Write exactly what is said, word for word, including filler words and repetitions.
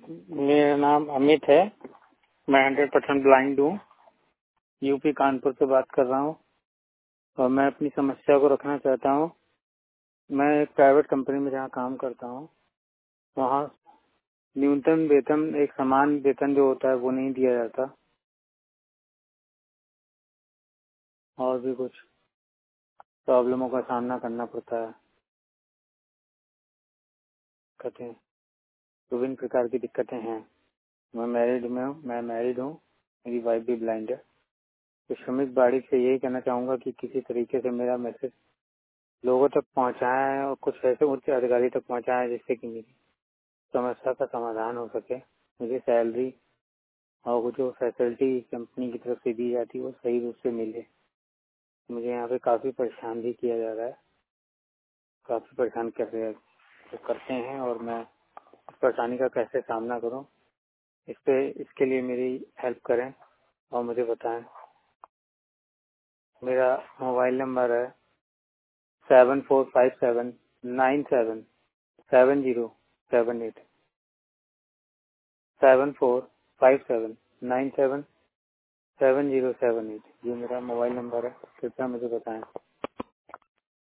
मेरा नाम अमित है। मैं हंड्रेड परसेंट ब्लाइंड हूँ। यूपी कानपुर से बात कर रहा हूँ और मैं अपनी समस्या को रखना चाहता हूँ। मैं एक प्राइवेट कंपनी में जहाँ काम करता हूँ वहाँ न्यूनतम वेतन, एक समान वेतन जो होता है वो नहीं दिया जाता और भी कुछ प्रॉब्लमों का सामना करना पड़ता है। कहते हैं विभिन्न प्रकार की दिक्कतें हैं। मैं मैरिड में हूँ मैं मैरिड हूँ मेरी वाइफ भी ब्लाइंड है। तो श्रमिक बाड़ी से यही कहना चाहूँगा कि किसी तरीके से मेरा मैसेज लोगों तक पहुँचाया है और कुछ ऐसे उच्च अधिकारी तक पहुँचाया है जिससे कि मेरी समस्या का समाधान हो सके। मुझे सैलरी और वो जो फैसिलिटी कंपनी की तरफ से दी जाती है वो सही रूप से मिले। मुझे यहाँ पे काफी परेशान भी किया जा रहा है, काफी परेशान कर रहे हैं तो करते हैं और मैं इस परेशानी का कैसे सामना करूँ इस पे इसके लिए मेरी हेल्प करें और मुझे बताएं। मेरा मोबाइल नंबर है seven four five seven nine seven seven zero seven eight seven four five seven nine seven seven zero seven eight. ये मेरा मोबाइल नंबर है, कृपया मुझे बताएं।